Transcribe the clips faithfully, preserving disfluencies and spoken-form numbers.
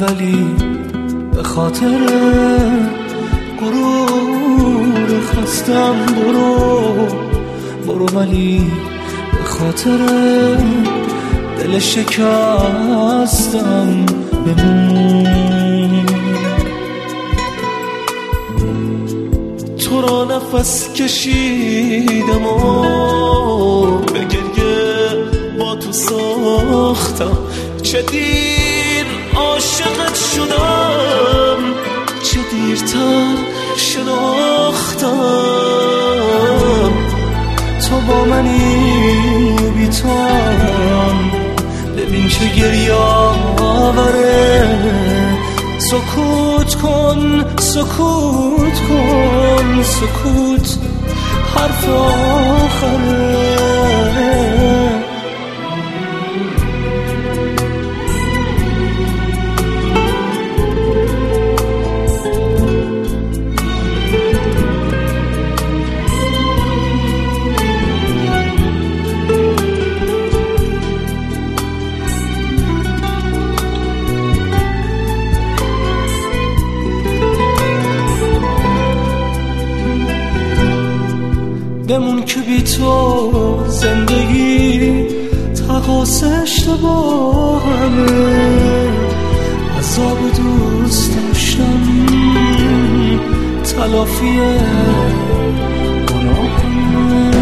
ولی به خاطر غرور خستم برو برو ولی به خاطر دل شکستم بمون. تو را نفس کشیدم و به گریه با تو ساختم، چه دیر عاشقت شدم، چه دیرتر شناختم. تو با منی بی توام، ببین چه گریه آوره. سکوت کن سکوت کن سکوت حرف آخره. بمون که بی تو زندگی تقاس اشتباهمه، عذاب دوست داشتم تلافی گناهمه.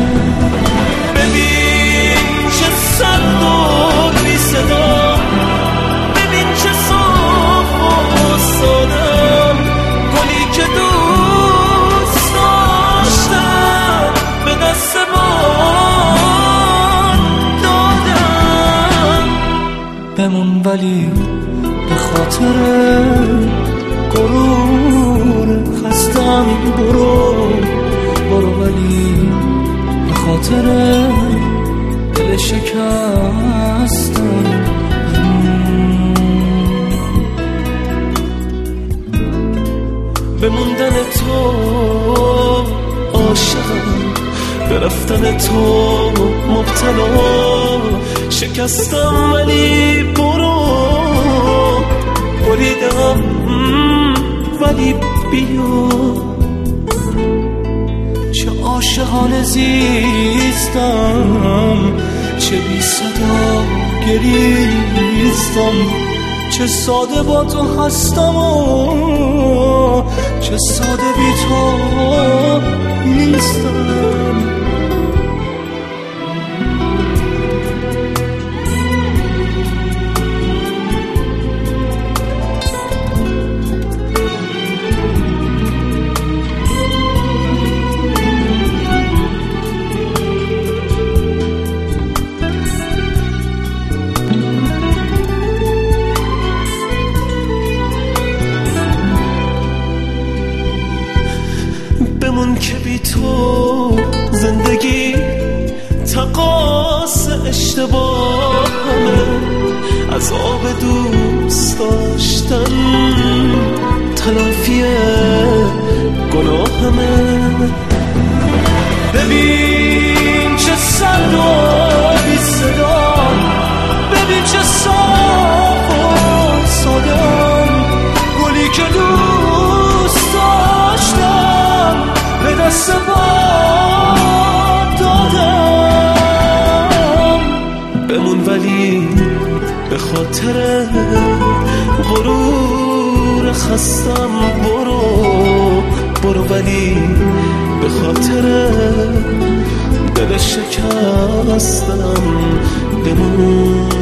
ببین چه سرد و بی صدا، ببین چه صاف و سادم، گلی که دوست داشتم به دست من دادم. بمون ولی به خاطر غرور خستم برو برو ولی به خاطر دل شکستم. به موندن تو عاشقم، به رفتن تو مبتلا، شکستم ولی برو بریدم ولی بیا. چه عاشقانه زیستم، چه بی صدا گریستم، چه ساده با تو هستم و چه ساده بی تو نیستم. بمون که بی تو زندگی تقاس اشتباهمه، عذاب دوست داشتن تلافی گناهمه. ببین چه سرد و بی صدا، ببین چه صاف و سادم، گلی که دوست داشتم به دست باد دادم. بمون ولی به خاطر غرور خستم برو برو ولی به خاطر دل شکستم بمون.